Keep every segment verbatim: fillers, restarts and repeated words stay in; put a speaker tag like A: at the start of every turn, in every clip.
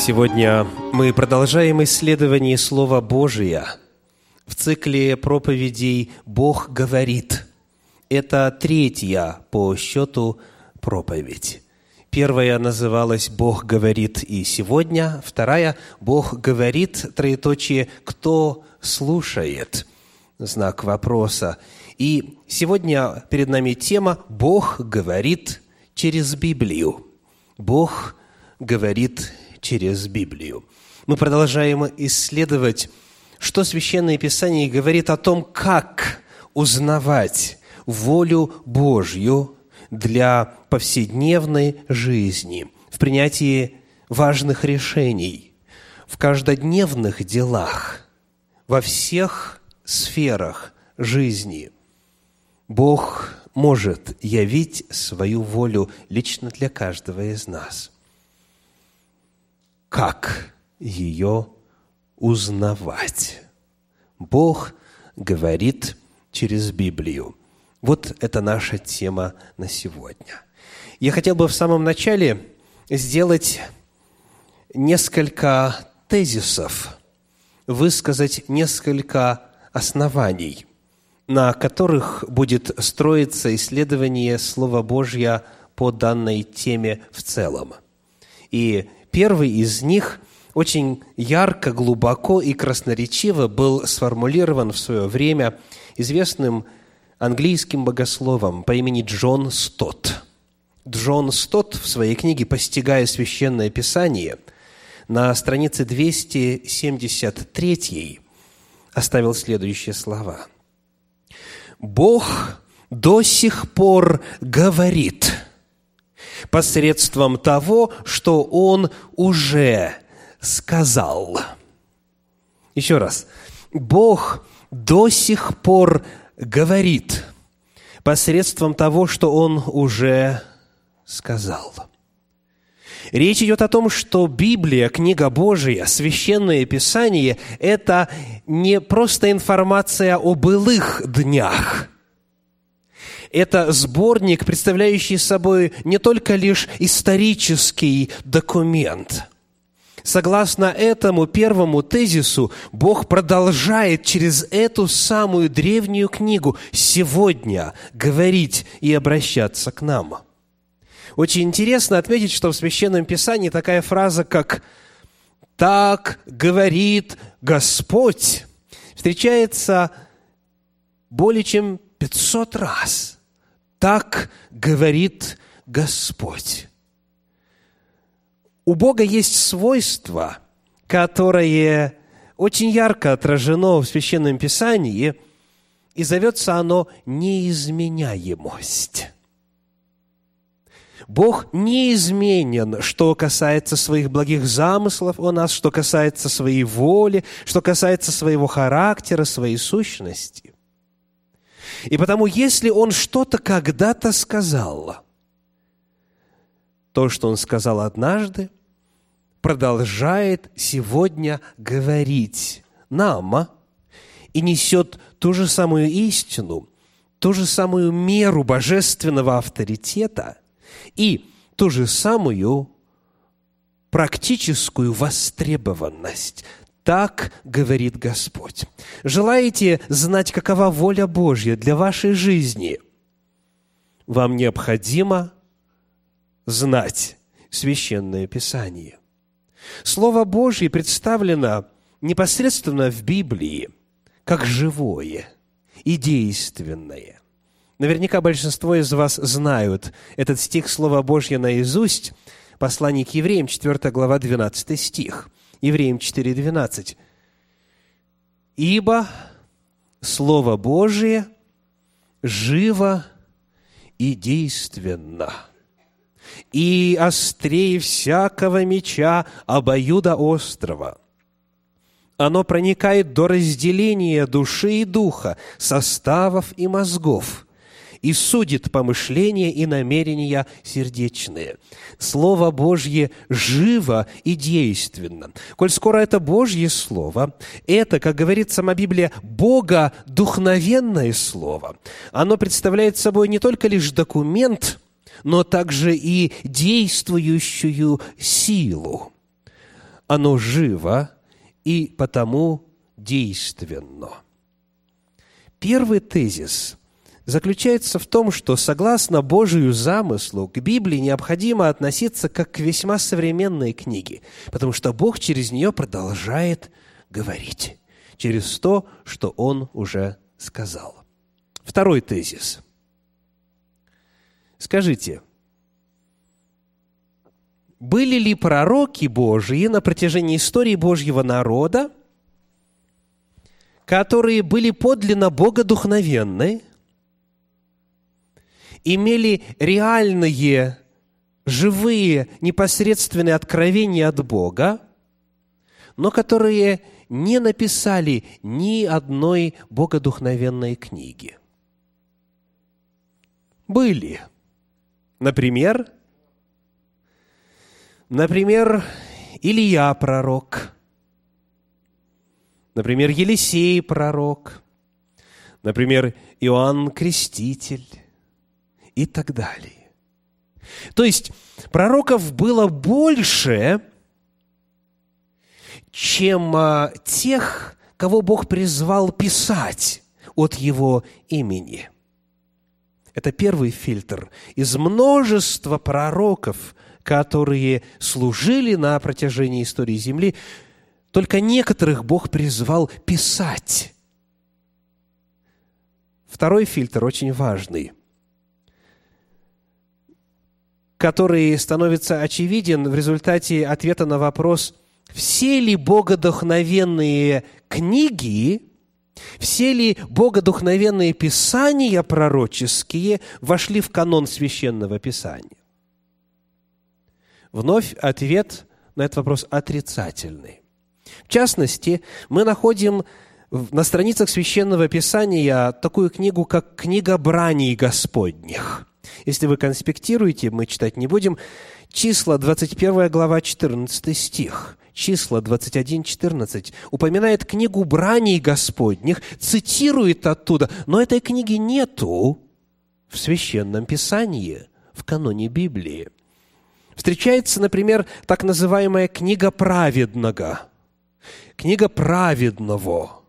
A: Сегодня мы продолжаем исследование Слова Божия в цикле проповедей «Бог говорит». Это третья по счету проповедь. Первая называлась «Бог говорит и сегодня», вторая «Бог говорит, троеточие, кто слушает?» Знак вопроса. И сегодня перед нами тема «Бог говорит через Библию». Бог говорит через Библию. Мы продолжаем исследовать, что Священное Писание говорит о том, как узнавать волю Божью для повседневной жизни, в принятии важных решений, в каждодневных делах, во всех сферах жизни. Бог может явить свою волю лично для каждого из нас. Как ее узнавать? Бог говорит через Библию. Вот это наша тема на сегодня. Я хотел бы в самом начале сделать несколько тезисов, высказать несколько оснований, на которых будет строиться исследование Слова Божьего по данной теме в целом. И первый из них очень ярко, глубоко и красноречиво был сформулирован в свое время известным английским богословом по имени Джон Стотт. Джон Стотт в своей книге «Постигая Священное Писание» на странице двести семьдесят три оставил следующие слова. «Бог до сих пор говорит посредством того, что Он уже сказал». Еще раз. Бог до сих пор говорит посредством того, что Он уже сказал. Речь идет о том, что Библия, книга Божия, Священное Писание – это не просто информация о былых днях. Это сборник, представляющий собой не только лишь исторический документ. Согласно этому первому тезису, Бог продолжает через эту самую древнюю книгу сегодня говорить и обращаться к нам. Очень интересно отметить, что в Священном Писании такая фраза, как «Так говорит Господь», встречается более чем пятьсот раз. «Так говорит Господь». У Бога есть свойство, которое очень ярко отражено в Священном Писании, и зовется оно неизменяемость. Бог неизменен, что касается своих благих замыслов о нас, что касается своей воли, что касается своего характера, своей сущности. И потому, если Он что-то когда-то сказал, то, что Он сказал однажды, продолжает сегодня говорить нам и несет ту же самую истину, ту же самую меру божественного авторитета и ту же самую практическую востребованность. Так говорит Господь. Желаете знать, какова воля Божья для вашей жизни? Вам необходимо знать Священное Писание. Слово Божье представлено непосредственно в Библии как живое и действенное. Наверняка большинство из вас знают этот стих Слова Божьего наизусть. Послание к Евреям, четвёртая глава, двенадцатый стих. Евреям четыре двенадцать. «Ибо Слово Божие живо и действенно, и острее всякого меча обоюдоострого. Оно проникает до разделения души и духа, составов и мозгов, и судит помышления и намерения сердечные». Слово Божье живо и действенно. Коль скоро это Божье Слово, это, как говорит сама Библия, богодухновенное Слово. Оно представляет собой не только лишь документ, но также и действующую силу. оно живо и потому действенно. Первый тезис заключается в том, что согласно Божию замыслу к Библии необходимо относиться как к весьма современной книге, потому что Бог через нее продолжает говорить, через то, что Он уже сказал. Второй тезис. Скажите, были ли пророки Божьи на протяжении истории Божьего народа, которые были подлинно богодухновенны, имели реальные, живые, непосредственные откровения от Бога, но которые не написали ни одной богодухновенной книги? Были. Например, например, Илия пророк, например, Елисей пророк, например, Иоанн Креститель и так далее. То есть пророков было больше, чем а, тех, кого Бог призвал писать от Его имени. Это первый фильтр. Из множества пророков, которые служили на протяжении истории Земли, только некоторых Бог призвал писать. Второй фильтр очень важный, который становится очевиден в результате ответа на вопрос, все ли богодухновенные книги, все ли богодухновенные писания пророческие вошли в канон Священного Писания. Вновь ответ на этот вопрос отрицательный. В частности, мы находим на страницах Священного Писания такую книгу, как «Книга браней Господних». Если вы конспектируете, мы читать не будем, Числа, двадцать первая глава, четырнадцатый стих. Числа двадцать один четырнадцать упоминает книгу браней Господних, цитирует оттуда, но этой книги нету в Священном Писании, в каноне Библии. Встречается, например, так называемая книга праведного, книга праведного.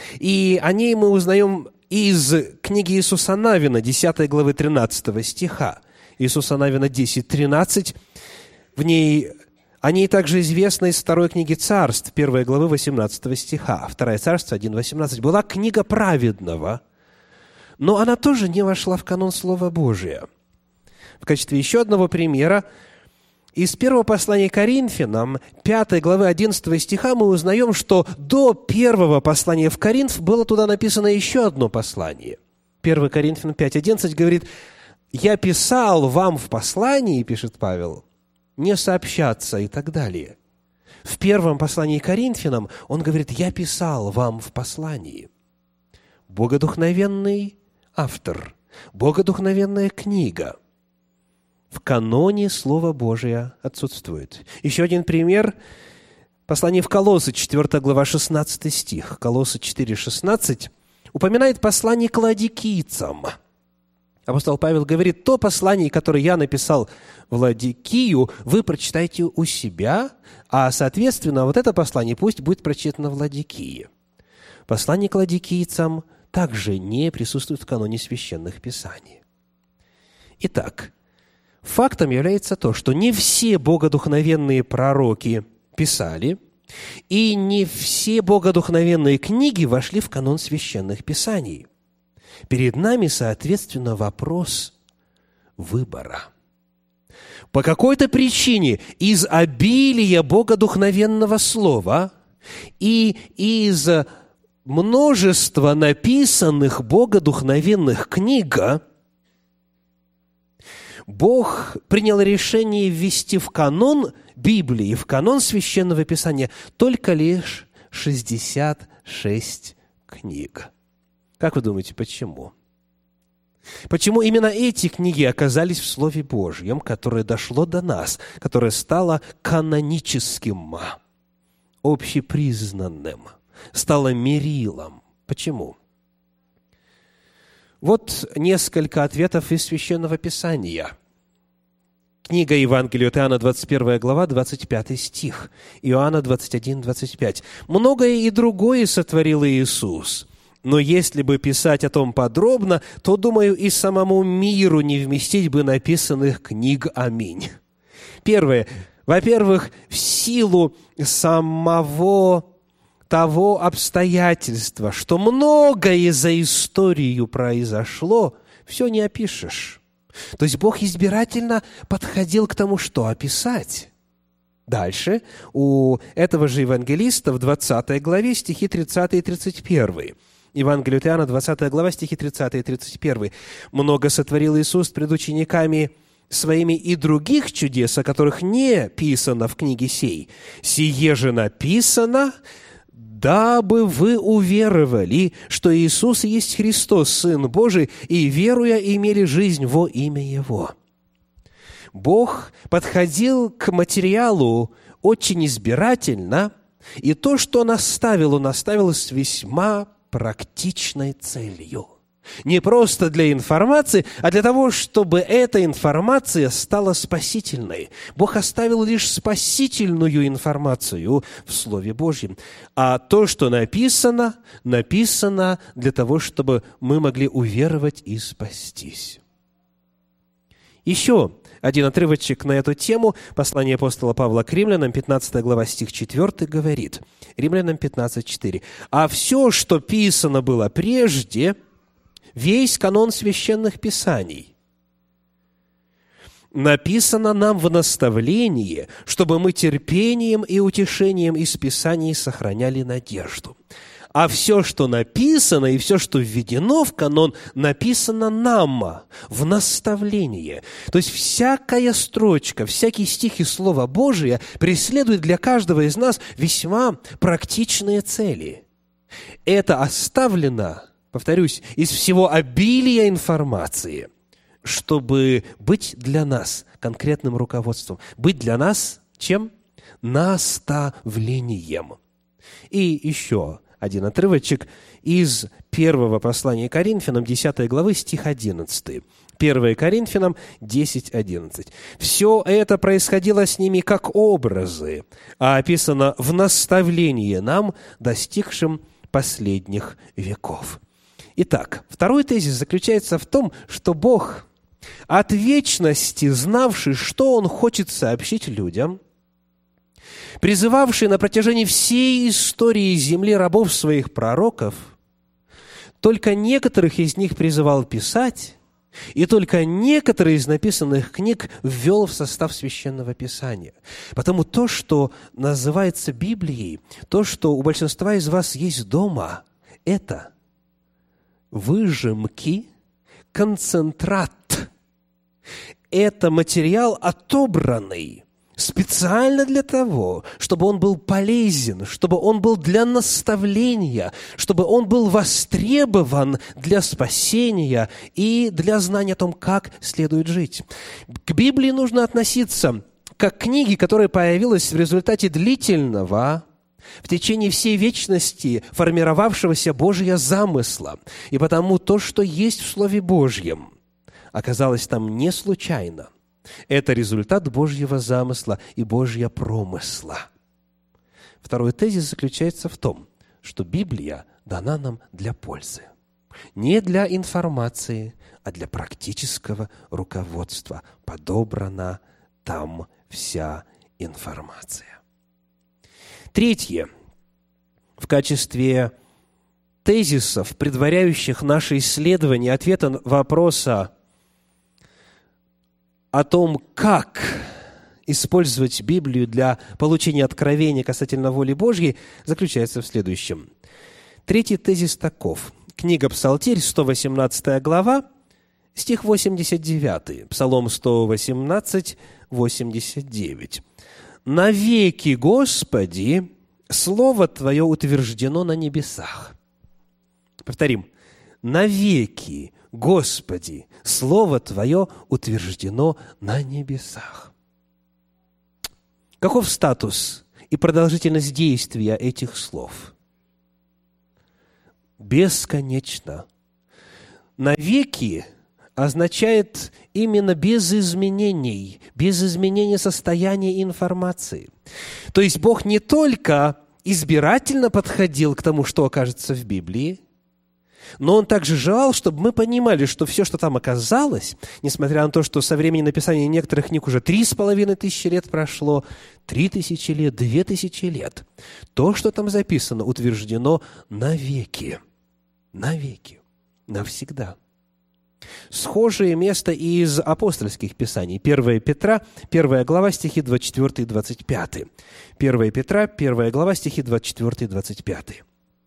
A: И о ней мы узнаем из книги Иисуса Навина, десятой главы тринадцатого стиха. Иисуса Навина десять тринадцать. В ней, о ней также известно из второй книги Царств, первой главы восемнадцатого стиха. Второе Царство один восемнадцать. Была книга праведного, но она тоже не вошла в канон Слова Божия. В качестве еще одного примера, из первого послания Коринфянам, пятой главы одиннадцатого стиха, мы узнаем, что до первого послания в Коринф было туда написано еще одно послание. первое Коринфянам пять одиннадцать говорит, «Я писал вам в послании, — пишет Павел, — не сообщаться» и так далее. В первом послании Коринфянам он говорит, «Я писал вам в послании». Богодухновенный автор, богодухновенная книга в каноне Слова Божия отсутствует. Еще один пример. Послание в Колоссы, четвёртая глава, шестнадцатый стих. Колоссы четыре шестнадцать упоминает послание к ладикийцам. Апостол Павел говорит, то послание, которое я написал в Ладикию, вы прочитайте у себя, а, соответственно, вот это послание пусть будет прочитано в Ладикии. Послание к ладикийцам также не присутствует в каноне священных писаний. Итак, фактом является то, что не все богодухновенные пророки писали, и не все богодухновенные книги вошли в канон священных писаний. Перед нами, соответственно, вопрос выбора. По какой-то причине из обилия богодухновенного слова и из множества написанных богодухновенных книг Бог принял решение ввести в канон Библии, в канон Священного Писания только лишь шестьдесят шесть книг. Как вы думаете, почему? Почему именно эти книги оказались в Слове Божьем, которое дошло до нас, которое стало каноническим, общепризнанным, стало мерилом? Почему? Вот несколько ответов из Священного Писания. Книга Евангелия от Иоанна, двадцать первая глава, двадцать пятый стих. Иоанна двадцать один, двадцать пять. «Многое и другое сотворил Иисус, но если бы писать о том подробно, то, думаю, и самому миру не вместить бы написанных книг. Аминь». Первое. Во-первых, в силу самого того обстоятельства, что многое за историю произошло, все не опишешь. То есть Бог избирательно подходил к тому, что описать. Дальше у этого же евангелиста в двадцатой главе стихи тридцатый и тридцать первый. Евангелие от Иоанна, двадцатая глава, стихи тридцатый и тридцать первый. «Много сотворил Иисус пред учениками своими и других чудес, о которых не писано в книге сей. Сие же написано, дабы вы уверовали, что Иисус есть Христос, Сын Божий, и, веруя, имели жизнь во имя Его». Бог подходил к материалу очень избирательно, и то, что Он оставил, Он оставил с весьма практичной целью. Не просто для информации, а для того, чтобы эта информация стала спасительной. Бог оставил лишь спасительную информацию в Слове Божьем. А то, что написано, написано для того, чтобы мы могли уверовать и спастись. Еще один отрывочек на эту тему. Послание апостола Павла к Римлянам, пятнадцатая глава, стих четвёртый, говорит. Римлянам пятнадцать, четыре. «А все, что писано было прежде, весь канон священных писаний, написано нам в наставлении, чтобы мы терпением и утешением из Писаний сохраняли надежду». А все, что написано, и все, что введено в канон, написано нам в наставлении. То есть всякая строчка, всякий стих из Слова Божия преследует для каждого из нас весьма практичные цели. Это оставлено, повторюсь, из всего обилия информации, чтобы быть для нас конкретным руководством, быть для нас чем? Наставлением. И еще один отрывочек из первого послания Коринфянам, десятой главы, стих одиннадцатый. первое Коринфянам десять, одиннадцать. «Все это происходило с ними как образы, а описано в наставлении нам, достигшим последних веков». Итак, второй тезис заключается в том, что Бог, от вечности знавший, что Он хочет сообщить людям, призывавший на протяжении всей истории земли рабов своих пророков, только некоторых из них призывал писать, и только некоторые из написанных книг ввел в состав Священного Писания. Потому то, что называется Библией, то, что у большинства из вас есть дома, это выжимки, концентрат. Это материал, отобранный специально для того, чтобы он был полезен, чтобы он был для наставления, чтобы он был востребован для спасения и для знания о том, как следует жить. К Библии нужно относиться как к книге, которая появилась в результате длительного, в течение всей вечности формировавшегося Божьего замысла. И потому то, что есть в Слове Божьем, оказалось там не случайно. Это результат Божьего замысла и Божьего промысла. Второй тезис заключается в том, что Библия дана нам для пользы. Не для информации, а для практического руководства. Подобрана там вся информация. Третье. В качестве тезисов, предваряющих наше исследование ответа вопроса о том, как использовать Библию для получения откровения касательно воли Божьей, заключается в следующем. Третий тезис таков. Книга Псалтирь, сто восемнадцатая глава, стих восемьдесят девятый. Псалом сто восемнадцать, восемьдесят девять. «Навеки, Господи, Слово Твое утверждено на небесах». Повторим. «Навеки, Господи, Слово Твое утверждено на небесах». Каков статус и продолжительность действия этих слов? Бесконечно. Навеки означает именно без изменений, без изменения состояния информации. То есть Бог не только избирательно подходил к тому, что окажется в Библии, но Он также желал, чтобы мы понимали, что все, что там оказалось, несмотря на то, что со времени написания некоторых книг уже три с половиной тысячи лет прошло, три тысячи лет, две тысячи лет, то, что там записано, утверждено навеки, навеки, навсегда. Схожее место и из апостольских писаний. первое Петра, первая глава, стихи двадцать четыре и двадцать пять. первое Петра, первая глава, стихи двадцать четыре и двадцать пять.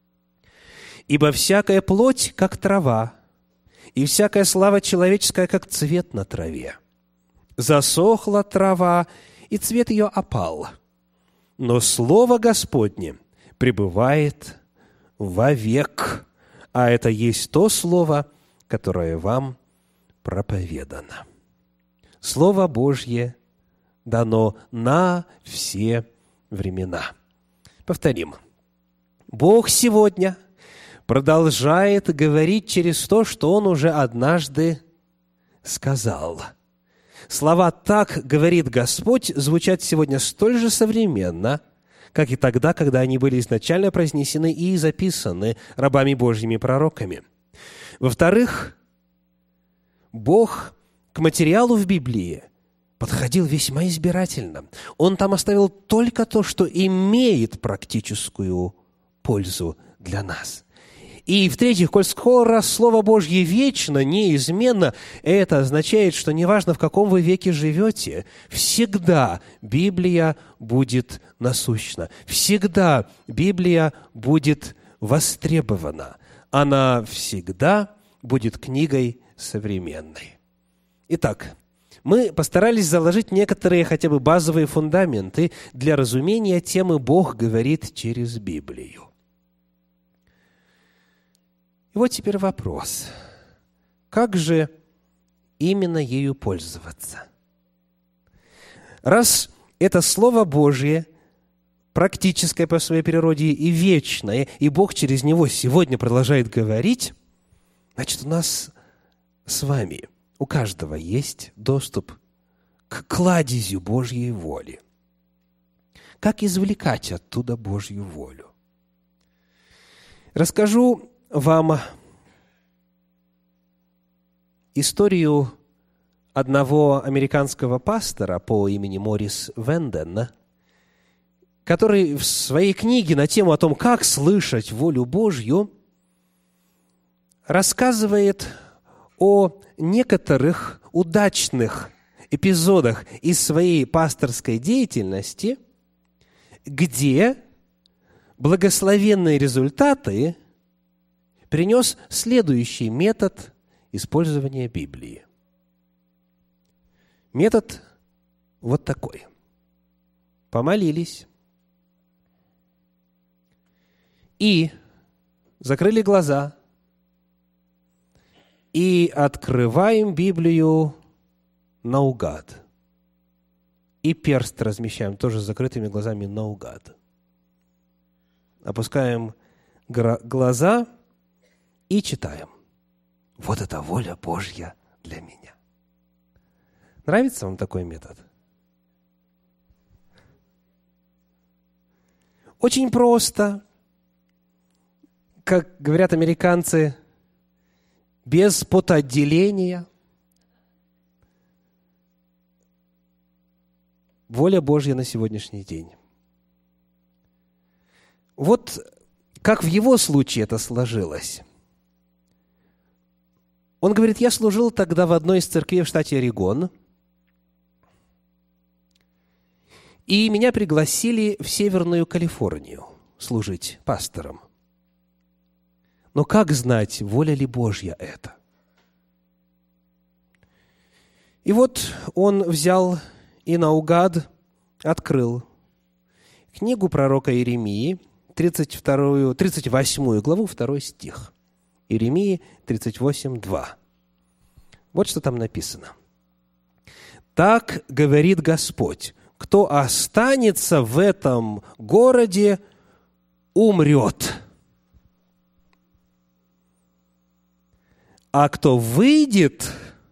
A: «Ибо всякая плоть, как трава, и всякая слава человеческая, как цвет на траве. Засохла трава, и цвет ее опал. Но Слово Господне пребывает вовек, а это есть то Слово, которое вам проповедано». Слово Божье дано на все времена. Повторим. Бог сегодня продолжает говорить через то, что Он уже однажды сказал. Слова «так говорит Господь» звучат сегодня столь же современно, как и тогда, когда они были изначально произнесены и записаны рабами Божьими пророками. Во-вторых, Бог к материалу в Библии подходил весьма избирательно. Он там оставил только то, что имеет практическую пользу для нас. И в-третьих, коль скоро Слово Божье вечно, неизменно, это означает, что неважно, в каком вы веке живете, всегда Библия будет насущна, всегда Библия будет востребована, она всегда будет книгой современной. Итак, мы постарались заложить некоторые хотя бы базовые фундаменты для разумения темы «Бог говорит через Библию». И вот теперь вопрос. Как же именно ею пользоваться? Раз это Слово Божье, практическое по своей природе и вечное, и Бог через него сегодня продолжает говорить, значит, у нас с вами, у каждого есть доступ к кладезю Божьей воли. Как извлекать оттуда Божью волю? Расскажу вам историю одного американского пастора по имени Моррис Венден, который в своей книге на тему о том, как слышать волю Божью, рассказывает о некоторых удачных эпизодах из своей пасторской деятельности, где благословенные результаты принес следующий метод использования Библии. Метод вот такой. Помолились и закрыли глаза и открываем Библию наугад. И перст размещаем тоже с закрытыми глазами наугад. Опускаем глаза и читаем. Вот это воля Божья для меня. Нравится вам такой метод? Очень просто. Как говорят американцы, без потоотделения. Воля Божья на сегодняшний день. Вот как в его случае это сложилось. Он говорит, я служил тогда в одной из церквей в штате Орегон, и меня пригласили в Северную Калифорнию служить пастором. Но как знать, воля ли Божья это? И вот он взял и наугад открыл книгу пророка Иеремии, тридцать вторую, тридцать восьмую главу, второй стих. Иеремии тридцать восемь, два. Вот что там написано. «Так говорит Господь, кто останется в этом городе, умрет. А кто выйдет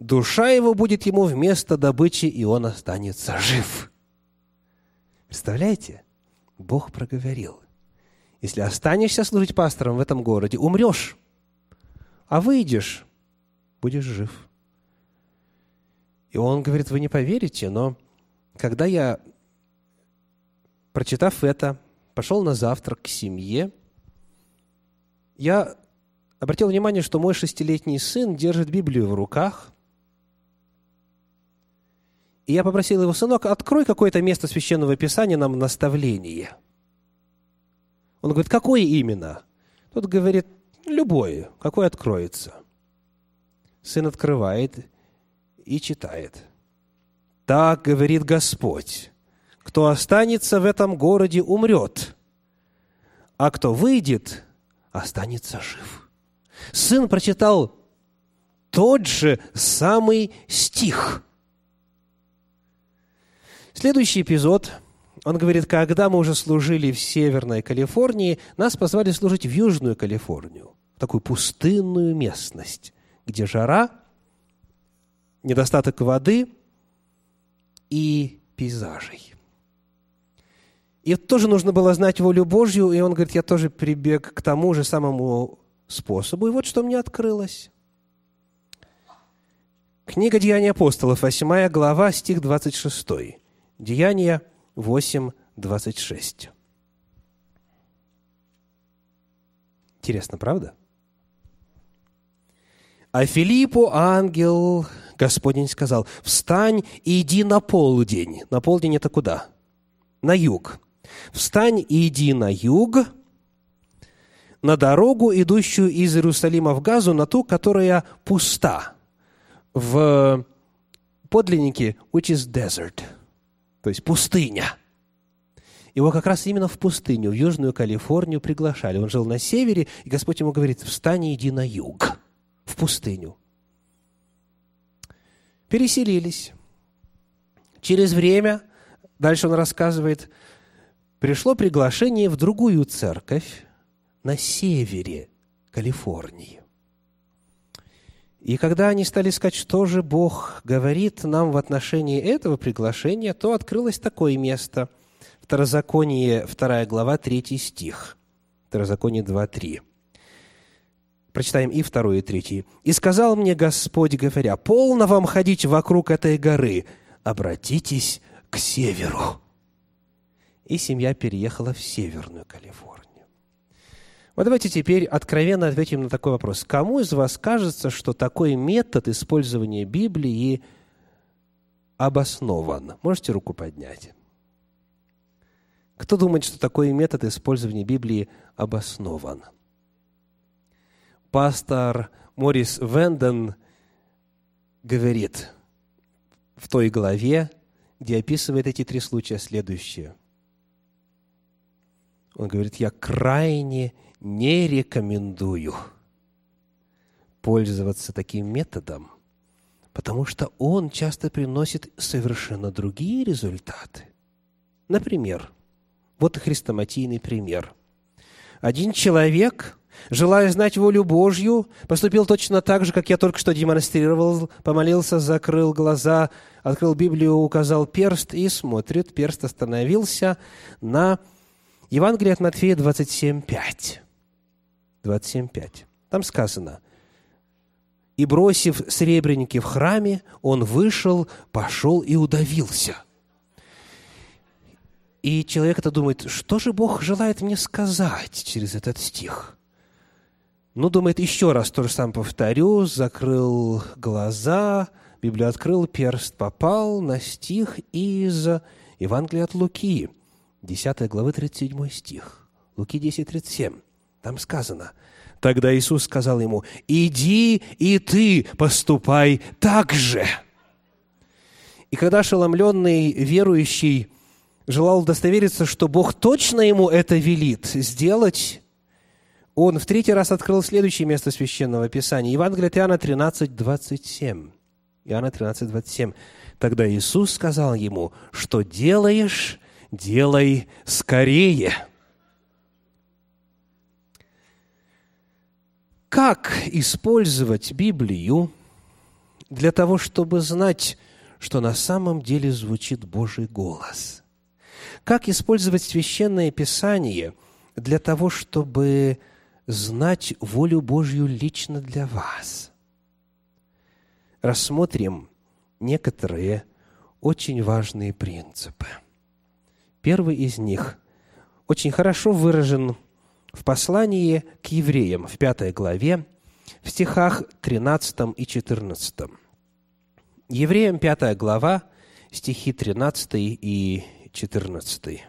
A: душа его будет ему вместо добычи, и он останется жив». Представляете? Бог проговорил. Если останешься служить пастором в этом городе, умрешь, а выйдешь, будешь жив. И он говорит: вы не поверите, но когда я, прочитав это, пошел на завтрак к семье, я обратил внимание, что мой шестилетний сын держит Библию в руках, и я попросил его: сынок, открой какое-то место Священного Писания нам наставление. Он говорит: какое именно? Тот говорит: любое, какое откроется. Сын открывает и читает. «Так говорит Господь: кто останется в этом городе, умрет, а кто выйдет, останется жив». Сын прочитал тот же самый стих. Следующий эпизод, он говорит: когда мы уже служили в Северной Калифорнии, нас позвали служить в Южную Калифорнию, в такую пустынную местность, где жара, недостаток воды и пейзажей. И тоже нужно было знать волю Божью, и он говорит: я тоже прибег к тому же самому способу, и вот что мне открылось. Книга «Деяния апостолов», восьмая глава, стих двадцать шесть. Деяния восемь, двадцать шесть. Интересно, правда? «А Филиппу ангел Господень сказал: встань и иди на полдень». На полдень это куда? На юг. «Встань и иди на юг, на дорогу, идущую из Иерусалима в Газу, на ту, которая пуста». В подлиннике which is desert, то есть пустыня. Его как раз именно в пустыню, в Южную Калифорнию приглашали. Он жил на севере, и Господь ему говорит: встань и иди на юг, в пустыню. Переселились. Через время, дальше он рассказывает, пришло приглашение в другую церковь на севере Калифорнии. И когда они стали искать, что же Бог говорит нам в отношении этого приглашения, то открылось такое место. Второзаконие, вторая глава, третий стих. Второзаконие два, три. Прочитаем и второй, и третий. «И сказал мне Господь, говоря: полно вам ходить вокруг этой горы, обратитесь к северу». И семья переехала в Северную Калифорнию. Вот давайте теперь откровенно ответим на такой вопрос. Кому из вас кажется, что такой метод использования Библии обоснован? Можете руку поднять? Кто думает, что такой метод использования Библии обоснован? Пастор Морис Венден говорит в той главе, где описывает эти три случая, следующее. Он говорит: я крайне не рекомендую пользоваться таким методом, потому что он часто приносит совершенно другие результаты. Например, вот хрестоматийный пример. Один человек, желая знать волю Божью, поступил точно так же, как я только что демонстрировал, помолился, закрыл глаза, открыл Библию, указал перст и смотрит, перст остановился на Евангелие от Матфея двадцать семь, пять. двадцать семь, пять. Там сказано: «И, бросив сребреники в храме, он вышел, пошел и удавился». И человек это думает: что же Бог желает мне сказать через этот стих? Ну, думает, еще раз то же самое повторю, закрыл глаза, Библию открыл, перст попал на стих из Евангелия от Луки, десятой главы, тридцать седьмой стих. Луки десять, тридцать семь. Там сказано: «Тогда Иисус сказал ему: иди и ты поступай так же». И когда ошеломленный верующий желал удостовериться, что Бог точно ему это велит сделать, он в третий раз открыл следующее место Священного Писания. Евангелие от Иоанна тринадцать, двадцать семь. Иоанна тринадцать, двадцать семь. «Тогда Иисус сказал ему: что делаешь, делай скорее». Как использовать Библию для того, чтобы знать, что на самом деле звучит Божий голос? Как использовать Священное Писание для того, чтобы знать волю Божью лично для вас? Рассмотрим некоторые очень важные принципы. Первый из них очень хорошо выражен в послании к евреям в пятой главе, в стихах тринадцатом и четырнадцатом. Евреям пятая глава, стихи тринадцатый и четырнадцатый.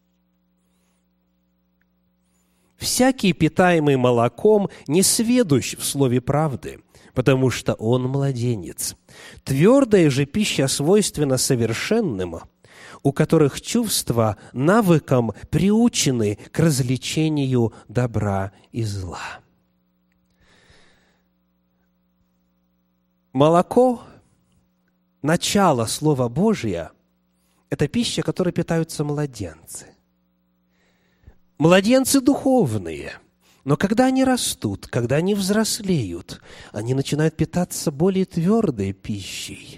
A: «Всякий, питаемый молоком, не сведущ в слове правды, потому что он младенец. Твердая же пища свойственна совершенным, у которых чувства навыком приучены к развлечению добра и зла». Молоко, начало Слова Божия – это пища, которой питаются младенцы. Младенцы духовные, но когда они растут, когда они взрослеют, они начинают питаться более твердой пищей.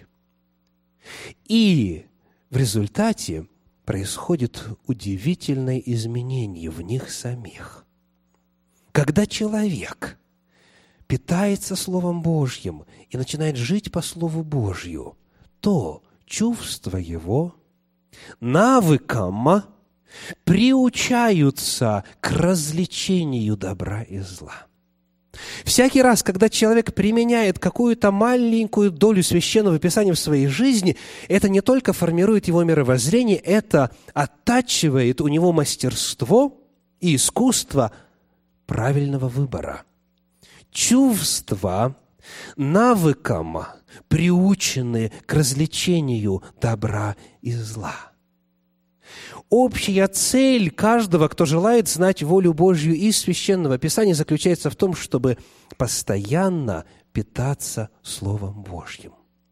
A: И в результате происходит удивительное изменение в них самих. Когда человек питается Словом Божьим и начинает жить по Слову Божью, то чувства его навыком приучаются к развлечению добра и зла. Всякий раз, когда человек применяет какую-то маленькую долю Священного Писания в своей жизни, это не только формирует его мировоззрение, это оттачивает у него мастерство и искусство правильного выбора. Чувства навыком приучены к развлечению добра и зла. Общая цель каждого, кто желает знать волю Божью из Священного Писания, заключается в том, чтобы постоянно питаться Словом Божьим.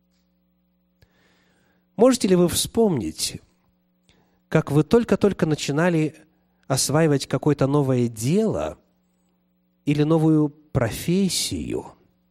A: Можете ли вы вспомнить, как вы только-только начинали осваивать какое-то новое дело или новую профессию,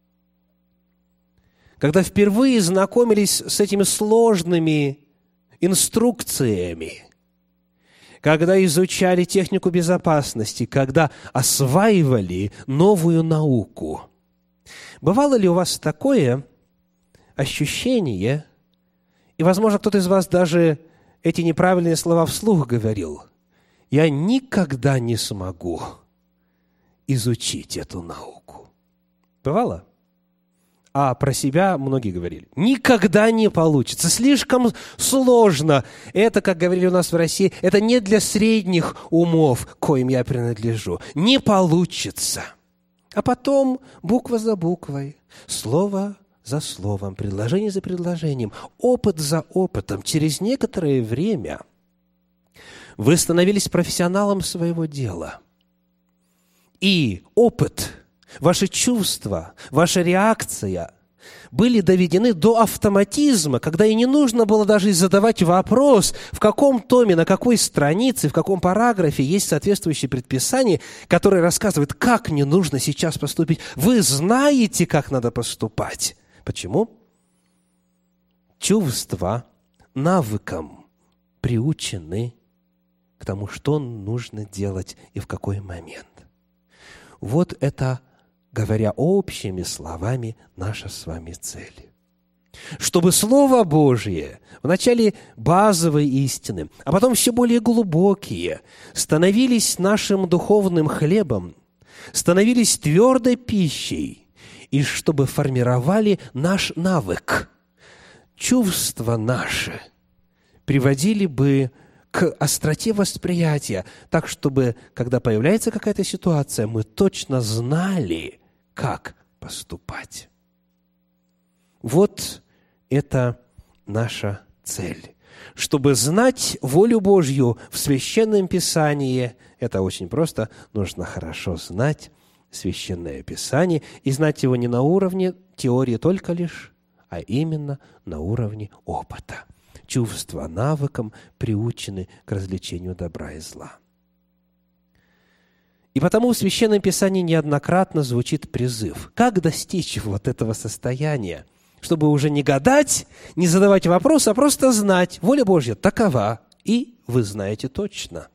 A: когда впервые знакомились с этими сложными инструкциями, когда изучали технику безопасности, когда осваивали новую науку? Бывало ли у вас такое ощущение, и, возможно, кто-то из вас даже эти неправильные слова вслух говорил: «Я никогда не смогу изучить эту науку». Бывало? А про себя многие говорили: «Никогда не получится, слишком сложно. Это, как говорили у нас в России, это не для средних умов, к коим я принадлежу. Не получится». А потом буква за буквой, слово за словом, предложение за предложением, опыт за опытом, через некоторое время вы становились профессионалом своего дела. И опыт, ваши чувства, ваша реакция были доведены до автоматизма, когда и не нужно было даже задавать вопрос, в каком томе, на какой странице, в каком параграфе есть соответствующее предписание, которое рассказывает, как мне нужно сейчас поступить. Вы знаете, как надо поступать. Почему? Чувства навыком приучены к тому, что нужно делать и в какой момент. Вот это, говоря общими словами, наша с вами цель. Чтобы Слово Божие, вначале базовые истины, а потом все более глубокие, становились нашим духовным хлебом, становились твердой пищей, и чтобы формировали наш навык. Чувства наши приводили бы к остроте восприятия, так, чтобы, когда появляется какая-то ситуация, мы точно знали, как поступать. Вот это наша цель. Чтобы знать волю Божью в Священном Писании, это очень просто, нужно хорошо знать Священное Писание и знать его не на уровне теории только лишь, а именно на уровне опыта. Чувства навыком приучены к развлечению добра и зла. И потому в Священном Писании неоднократно звучит призыв. Как достичь вот этого состояния, чтобы уже не гадать, не задавать вопрос, а просто знать, воля Божья такова, и вы знаете точно.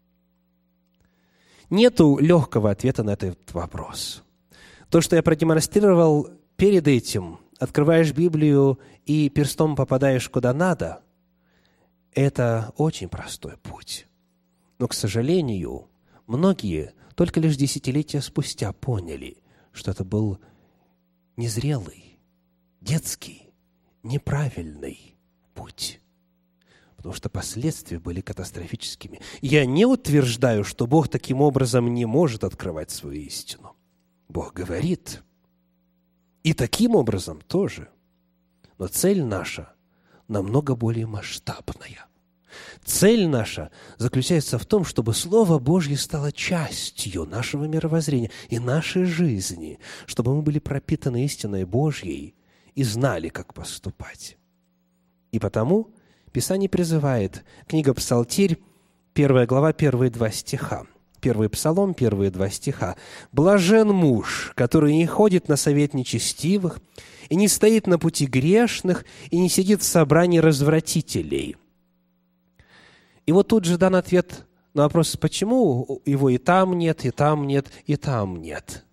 A: Нету легкого ответа на этот вопрос. То, что я продемонстрировал перед этим, открываешь Библию и перстом попадаешь куда надо, это очень простой путь. Но, к сожалению, многие только лишь десятилетия спустя поняли, что это был незрелый, детский, неправильный путь. Потому что последствия были катастрофическими. Я не утверждаю, что Бог таким образом не может открывать свою истину. Бог говорит. И таким образом тоже. Но цель наша намного более масштабная. Цель наша заключается в том, чтобы Слово Божье стало частью нашего мировоззрения и нашей жизни, чтобы мы были пропитаны истиной Божьей и знали, как поступать. И потому Писание призывает, книга Псалтирь, первая глава, первые два стиха. Первый Псалом, первые два стиха. «Блажен муж, который не ходит на совет нечестивых, и не стоит на пути грешных, и не сидит в собрании развратителей». И вот тут же дан ответ на вопрос, почему его и там нет, и там нет, и там нет.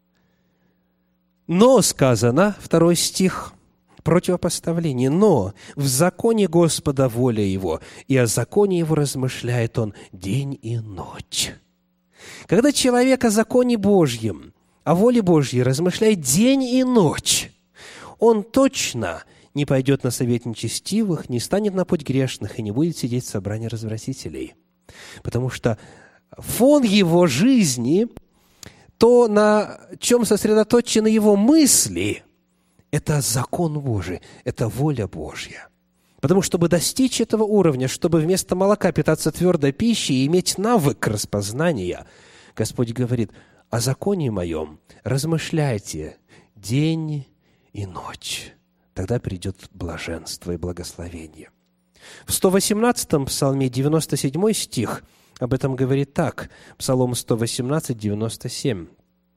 A: Но сказано, второй стих, противопоставление, но в законе Господа воля его, и о законе его размышляет он день и ночь. Когда человек о законе Божьем, о воле Божьей размышляет день и ночь, он точно не пойдет на совет нечестивых, не станет на путь грешных и не будет сидеть в собрании развратителей. Потому что фон его жизни, то, на чем сосредоточены его мысли, это закон Божий, это воля Божья. Потому что, чтобы достичь этого уровня, чтобы вместо молока питаться твердой пищей и иметь навык распознания, Господь говорит, о законе моем размышляйте день и ночь. Тогда придет блаженство и благословение. В сто восемнадцатом псалме, девяносто седьмой стих, об этом говорит так, Псалом сто восемнадцать, девяносто семь.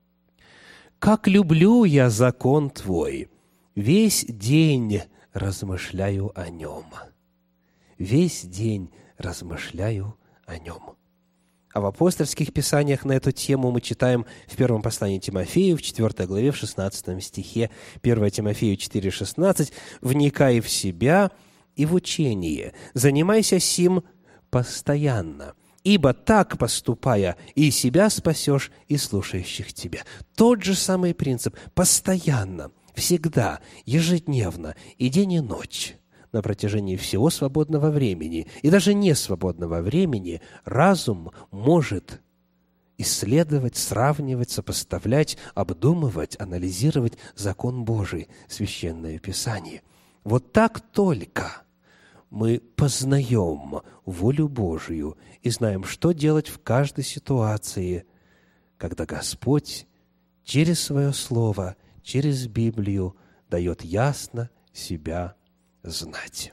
A: «Как люблю я закон Твой, весь день размышляю о нем». Весь день размышляю о нем. А в апостольских писаниях на эту тему мы читаем в первом послании Тимофею, в четвёртой главе, в шестнадцатом стихе, первое Тимофею четыре шестнадцать, «Вникай в себя и в учение, занимайся сим постоянно, ибо так, поступая, и себя спасешь, и слушающих тебя». Тот же самый принцип – постоянно, всегда, ежедневно, и день, и ночь. На протяжении всего свободного времени и даже несвободного времени разум может исследовать, сравнивать, сопоставлять, обдумывать, анализировать закон Божий, Священное Писание. Вот так только мы познаем волю Божию и знаем, что делать в каждой ситуации, когда Господь через Свое Слово, через Библию дает ясно себя знать.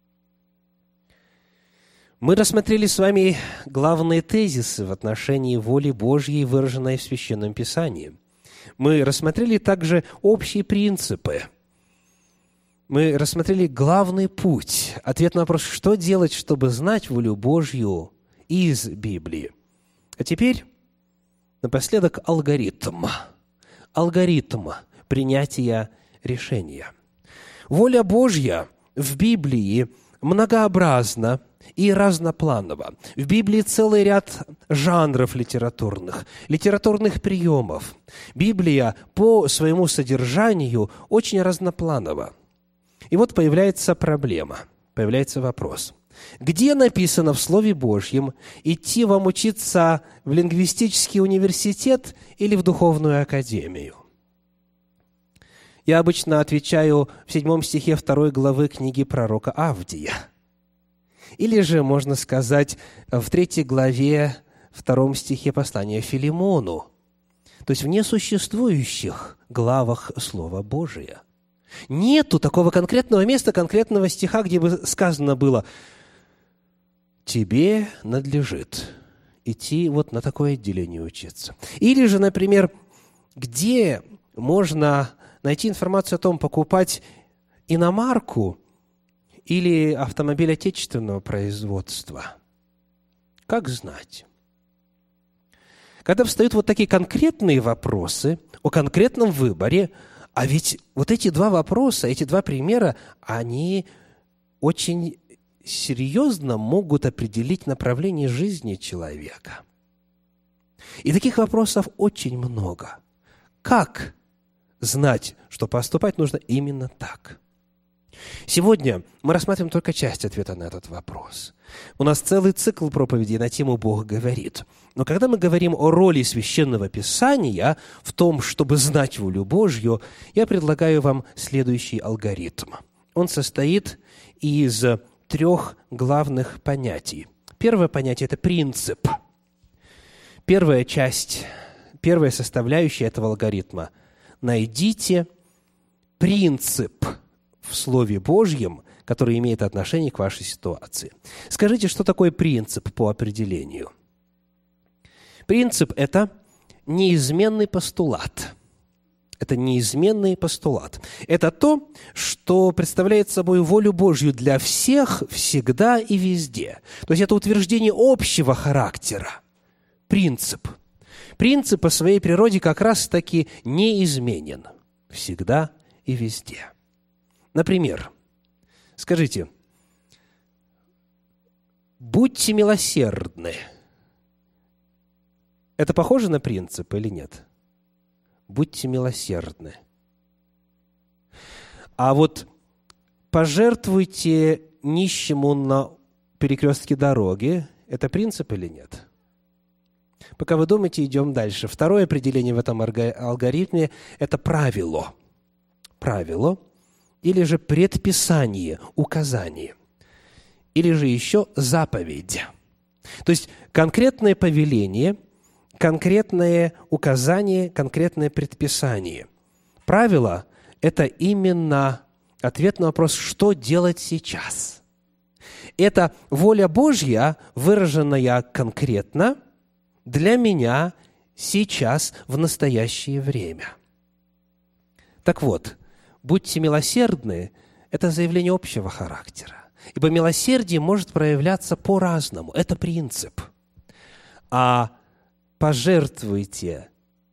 A: Мы рассмотрели с вами главные тезисы в отношении воли Божьей, выраженной в Священном Писании. Мы рассмотрели также общие принципы. Мы рассмотрели главный путь, ответ на вопрос, что делать, чтобы знать волю Божью из Библии. А теперь напоследок алгоритм. Алгоритм принятия решения. Воля Божья в Библии многообразна и разнопланова. В Библии целый ряд жанров литературных, литературных приемов. Библия по своему содержанию очень разнопланова. И вот появляется проблема, появляется вопрос. Где написано в Слове Божьем идти вам учиться в лингвистический университет или в духовную академию? Я обычно отвечаю в седьмом стихе второй главы книги пророка Авдия. Или же, можно сказать, в третьей главе, втором стихе послания Филимону. То есть в несуществующих главах Слова Божия. Нету такого конкретного места, конкретного стиха, где бы сказано было «тебе надлежит идти вот на такое отделение учиться». Или же, например, где можно найти информацию о том, покупать иномарку или автомобиль отечественного производства? Как знать? Когда встают вот такие конкретные вопросы о конкретном выборе, а ведь вот эти два вопроса, эти два примера, они очень серьезно могут определить направление жизни человека. И таких вопросов очень много. Как знать, что поступать нужно именно так? Сегодня мы рассмотрим только часть ответа на этот вопрос. У нас целый цикл проповедей на тему «Бог говорит». Но когда мы говорим о роли Священного Писания в том, чтобы знать волю Божью, я предлагаю вам следующий алгоритм. Он состоит из трех главных понятий. Первое понятие – это принцип. Первая часть, первая составляющая этого алгоритма – найдите принцип в Слове Божьем, который имеет отношение к вашей ситуации. Скажите, что такое принцип по определению? Принцип – это неизменный постулат. Это неизменный постулат. Это то, что представляет собой волю Божью для всех, всегда и везде. То есть это утверждение общего характера. Принцип. Принцип по своей природе как раз-таки неизменен. Всегда и везде. Например, скажите, будьте милосердны. Это похоже на принцип или нет? Будьте милосердны. А вот пожертвуйте нищему на перекрестке дороги, это принцип или нет? Пока вы думаете, идем дальше. Второе определение в этом алгоритме – это правило. Правило или же предписание, указание. Или же еще заповедь. То есть конкретное повеление, конкретное указание, конкретное предписание. Правило – это именно ответ на вопрос, что делать сейчас. Это воля Божья, выраженная конкретно для меня сейчас, в настоящее время. Так вот, будьте милосердны – это заявление общего характера. Ибо милосердие может проявляться по-разному. Это принцип. А пожертвуйте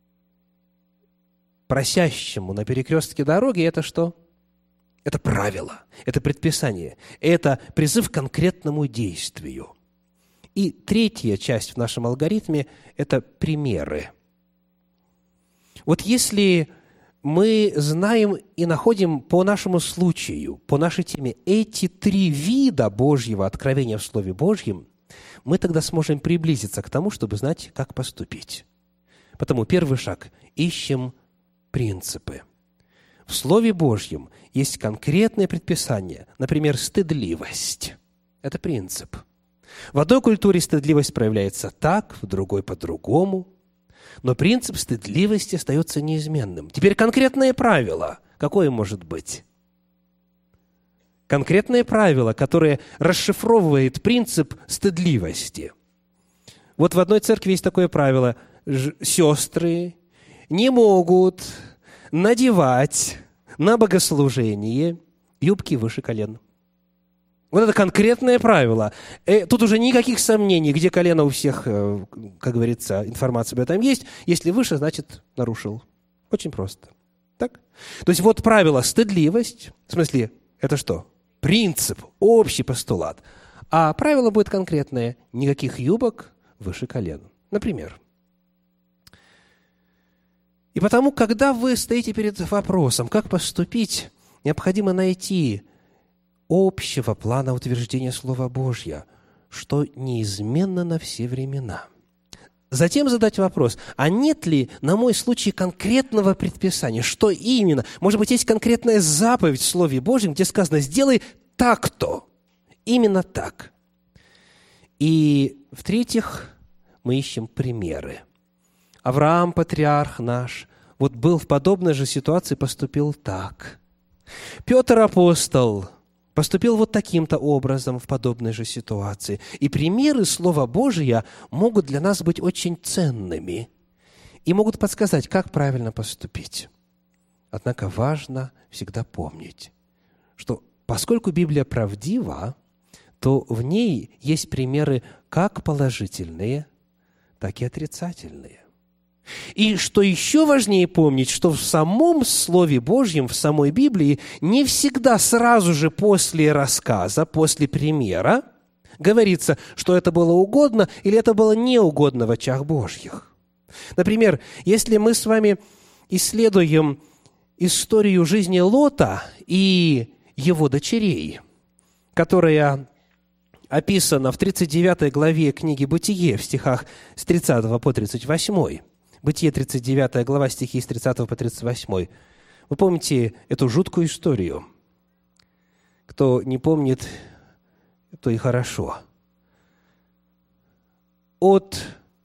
A: просящему на перекрестке дороги – это что? Это правило, это предписание, это призыв к конкретному действию. И третья часть в нашем алгоритме – это примеры. Вот если мы знаем и находим по нашему случаю, по нашей теме эти три вида Божьего откровения в Слове Божьем, мы тогда сможем приблизиться к тому, чтобы знать, как поступить. Потому первый шаг – ищем принципы. В Слове Божьем есть конкретное предписание, например, стыдливость. Это принцип. В одной культуре стыдливость проявляется так, в другой по-другому, но принцип стыдливости остается неизменным. Теперь конкретное правило. Какое может быть? Конкретное правило, которое расшифровывает принцип стыдливости. Вот в одной церкви есть такое правило. Сестры не могут надевать на богослужение юбки выше колен. Вот это конкретное правило. Тут уже никаких сомнений, где колено у всех, как говорится, информация об этом есть. Если выше, значит, нарушил. Очень просто. Так? То есть вот правило стыдливость, в смысле, это что? Принцип, общий постулат. А правило будет конкретное. Никаких юбок выше колен. Например. И потому, когда вы стоите перед вопросом, как поступить, необходимо найти общего плана утверждения Слова Божьего, что неизменно на все времена. Затем задать вопрос, а нет ли на мой случай конкретного предписания? Что именно? Может быть, есть конкретная заповедь в Слове Божьем, где сказано «сделай так-то». Именно так. И, в-третьих, мы ищем примеры. Авраам, патриарх наш, вот был в подобной же ситуации, поступил так. Петр, апостол, поступил вот таким-то образом в подобной же ситуации. И примеры Слова Божия могут для нас быть очень ценными и могут подсказать, как правильно поступить. Однако важно всегда помнить, что поскольку Библия правдива, то в ней есть примеры как положительные, так и отрицательные. И что еще важнее помнить, что в самом Слове Божьем, в самой Библии, не всегда сразу же после рассказа, после примера, говорится, что это было угодно или это было неугодно в очах Божьих. Например, если мы с вами исследуем историю жизни Лота и его дочерей, которая описана в тридцать девятой главе книги «Бытие» в стихах с тридцатого по тридцать восьмой. Бытие, тридцать девятая глава, стихи с тридцатого по тридцать восьмой. Вы помните эту жуткую историю? Кто не помнит, то и хорошо. От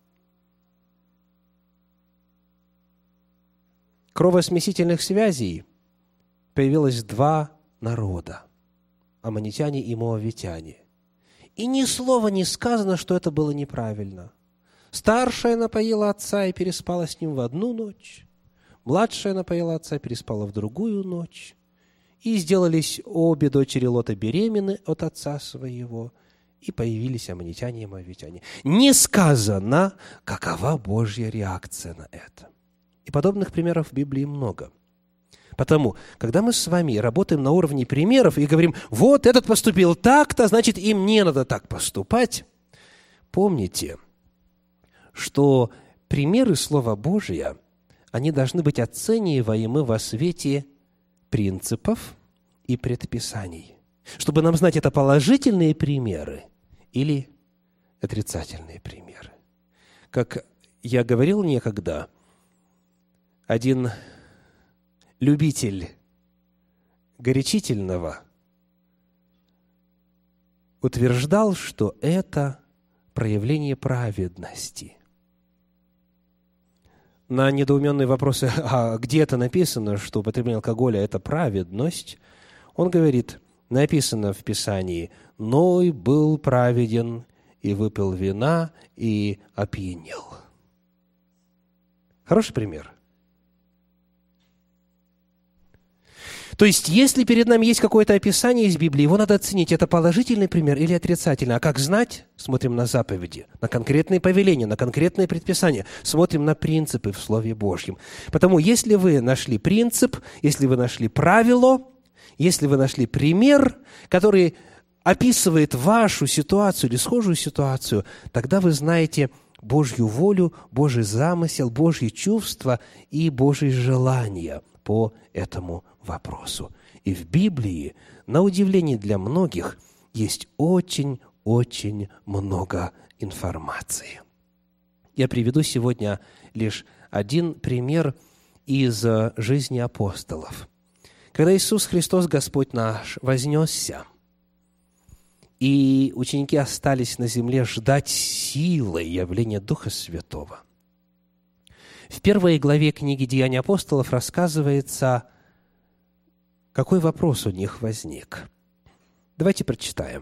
A: кровосмесительных связей появилось два народа – аммонитяне и моавитяне. И ни слова не сказано, что это было неправильно. Старшая напоила отца и переспала с ним в одну ночь. Младшая напоила отца и переспала в другую ночь. И сделались обе дочери Лота беременны от отца своего, и появились аммонитяне и моавитяне. Не сказано, какова Божья реакция на это. И подобных примеров в Библии много. Потому, когда мы с вами работаем на уровне примеров и говорим, вот этот поступил так-то, значит, им не надо так поступать, помните, что примеры Слова Божия, они должны быть оцениваемы во свете принципов и предписаний, чтобы нам знать, это положительные примеры или отрицательные примеры. Как я говорил некогда, один любитель горячительного утверждал, что это проявление праведности. На недоуменные вопросы, а где это написано, что употребление алкоголя – это праведность, он говорит, написано в Писании, «Ной был праведен, и выпил вина, и опьянел». Хороший пример. То есть, если перед нами есть какое-то описание из Библии, его надо оценить, это положительный пример или отрицательный. А как знать? Смотрим на заповеди, на конкретные повеления, на конкретные предписания. Смотрим на принципы в Слове Божьем. Потому, если вы нашли принцип, если вы нашли правило, если вы нашли пример, который описывает вашу ситуацию или схожую ситуацию, тогда вы знаете Божью волю, Божий замысел, Божьи чувства и Божьи желания по этому вопросу. И в Библии, на удивление для многих, есть очень-очень много информации. Я приведу сегодня лишь один пример из жизни апостолов. Когда Иисус Христос, Господь наш, вознесся, и ученики остались на земле ждать силы явления Духа Святого, в первой главе книги «Деяния апостолов» рассказывается, какой вопрос у них возник. Давайте прочитаем.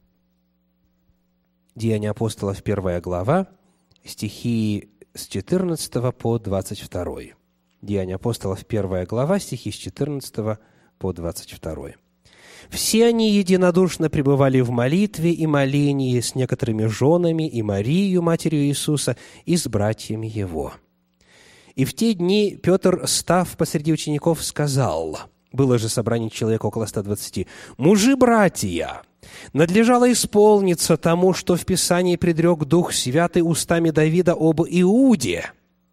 A: «Деяния апостолов», первая глава, стихи с четырнадцатого по двадцать второй. «Деяния апостолов», первая глава, стихи с четырнадцатого по двадцать второй. «Все они единодушно пребывали в молитве и молении с некоторыми женами и Марией, матерью Иисуса, и с братьями Его. И в те дни Петр, став посреди учеников, сказал, было же собрание человек около ста двадцати, «Мужи, братья, надлежало исполниться тому, что в Писании предрек Дух Святый устами Давида об Иуде,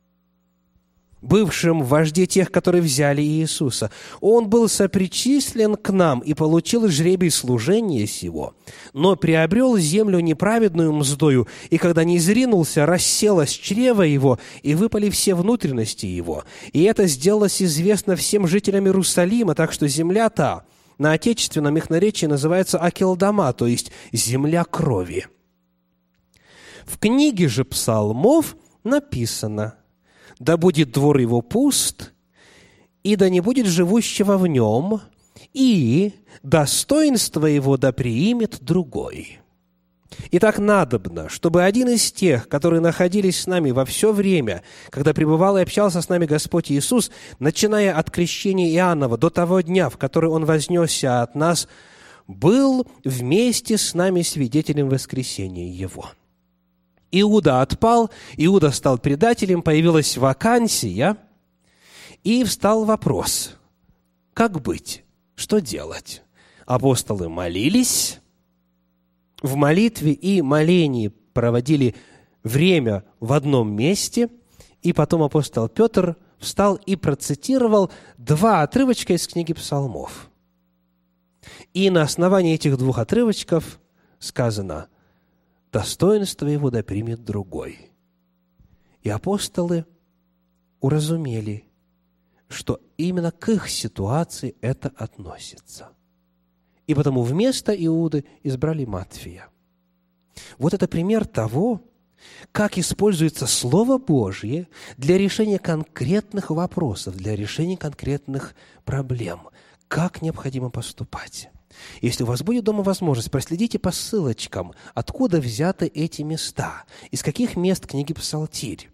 A: бывшем вожде тех, которые взяли Иисуса. Он был сопричислен к нам и получил жребий служения сего, но приобрел землю неправедную мздою, и когда низринулся, расселось чрево его, и выпали все внутренности его. И это сделалось известно всем жителям Иерусалима, так что земля та на отечественном их наречии называется Акелдама, то есть земля крови. В книге же псалмов написано: да будет двор его пуст, и да не будет живущего в нем, и достоинство его да приимет другой». Итак, надобно, чтобы один из тех, которые находились с нами во все время, когда пребывал и общался с нами Господь Иисус, начиная от крещения Иоаннова до того дня, в который Он вознесся от нас, был вместе с нами свидетелем воскресения Его. Иуда отпал, Иуда стал предателем, появилась вакансия, и встал вопрос, как быть, что делать? Апостолы молились, в молитве и молении проводили время в одном месте, и потом апостол Петр встал и процитировал два отрывочка из книги Псалмов. И на основании этих двух отрывочков сказано: «Достоинство его да примет другой». И апостолы уразумели, что именно к их ситуации это относится. И потому вместо Иуды избрали Матфея. Вот это пример того, как используется Слово Божье для решения конкретных вопросов, для решения конкретных проблем. Как необходимо поступать. Если у вас будет дома возможность, проследите по ссылочкам, откуда взяты эти места, из каких мест книги Псалтирь.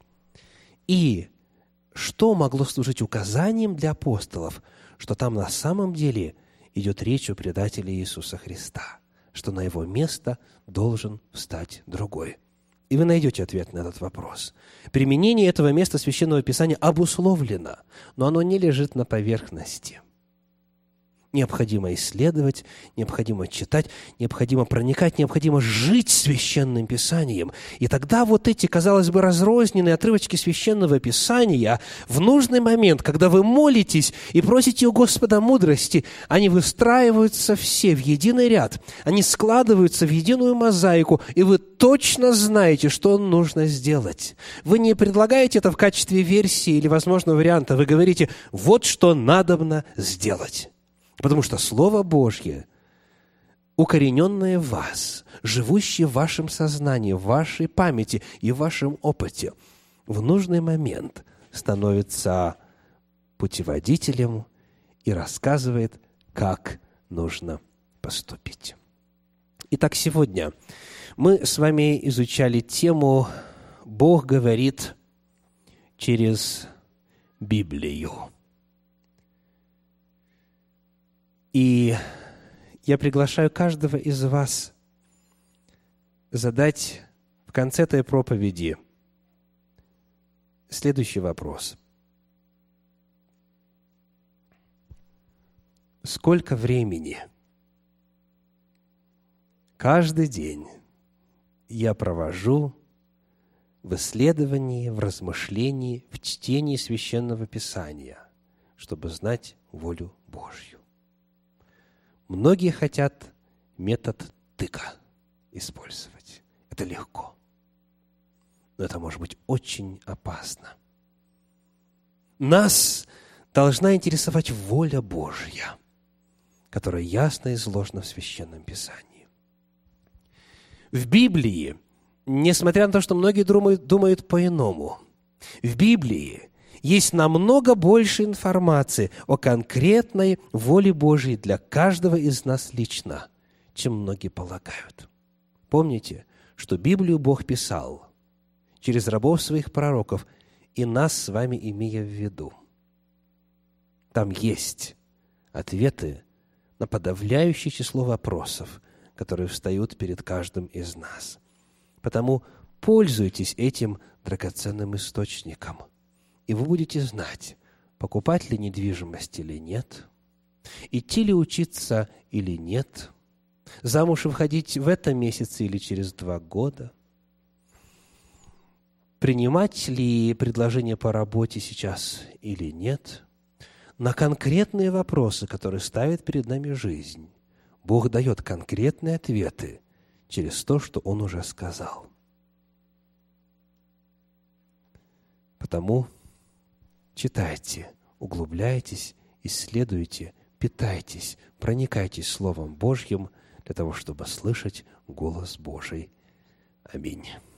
A: И что могло служить указанием для апостолов, что там на самом деле идет речь о предателе Иисуса Христа, что на его место должен встать другой. И вы найдете ответ на этот вопрос. Применение этого места Священного Писания обусловлено, но оно не лежит на поверхности. Необходимо исследовать, необходимо читать, необходимо проникать, необходимо жить Священным Писанием. И тогда вот эти, казалось бы, разрозненные отрывочки Священного Писания в нужный момент, когда вы молитесь и просите у Господа мудрости, они выстраиваются все в единый ряд, они складываются в единую мозаику, и вы точно знаете, что нужно сделать. Вы не предлагаете это в качестве версии или возможного варианта, вы говорите: вот что надобно сделать. Потому что Слово Божье, укорененное в вас, живущее в вашем сознании, в вашей памяти и в вашем опыте, в нужный момент становится путеводителем и рассказывает, как нужно поступить. Итак, сегодня мы с вами изучали тему «Бог говорит через Библию». И я приглашаю каждого из вас задать в конце этой проповеди следующий вопрос. Сколько времени каждый день я провожу в исследовании, в размышлении, в чтении Священного Писания, чтобы знать волю Божью? Многие хотят метод тыка использовать. Это легко. Но это может быть очень опасно. Нас должна интересовать воля Божья, которая ясно изложена в Священном Писании. В Библии, несмотря на то, что многие думают, думают по-иному, в Библии есть намного больше информации о конкретной воле Божьей для каждого из нас лично, чем многие полагают. Помните, что Библию Бог писал через рабов своих пророков, и нас с вами имея в виду. Там есть ответы на подавляющее число вопросов, которые встают перед каждым из нас. Потому пользуйтесь этим драгоценным источником, и вы будете знать, покупать ли недвижимость или нет, идти ли учиться или нет, замуж выходить в этом месяце или через два года, принимать ли предложение по работе сейчас или нет. На конкретные вопросы, которые ставит перед нами жизнь, Бог дает конкретные ответы через то, что Он уже сказал. Потому читайте, углубляйтесь, исследуйте, питайтесь, проникайтесь Словом Божьим для того, чтобы слышать голос Божий. Аминь.